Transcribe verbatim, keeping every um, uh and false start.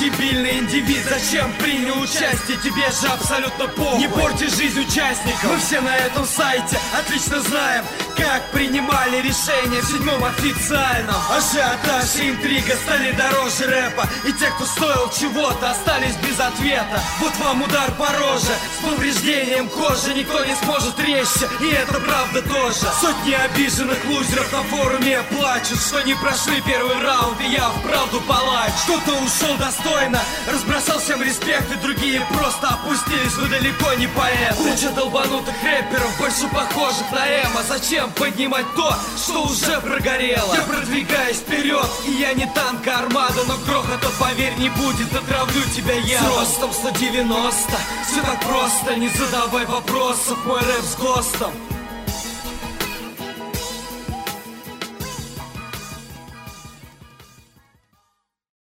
дебильный индивид, зачем принял участие, тебе же абсолютно похуй. Не порти жизнь участников, мы все на этом сайте отлично знаем, как принимали решения в седьмом официальном. Ажиотаж и интрига стали дороже рэпа, и те, кто стоил чего-то, остались без ответа. Вот вам удар по роже с повреждением кожи, никто не сможет резче, и это правда тоже. Сотни обиженных лузеров на форуме плачут, что не прошли первый раунд, и я вправду палач. Кто-то ушел достойно, разбросал всем респект, и другие просто опустились, вы далеко не поэты. Куча долбанутых рэперов, больше похожих на эмо. Зачем поднимать то, что уже прогорело? Я продвигаюсь вперед, и я не танк, а армада, но грохота, поверь, не будет, отравлю тебя я. С ростом сто девяносто, все так просто, не задавай вопросов, мой рэп с ГОСТом.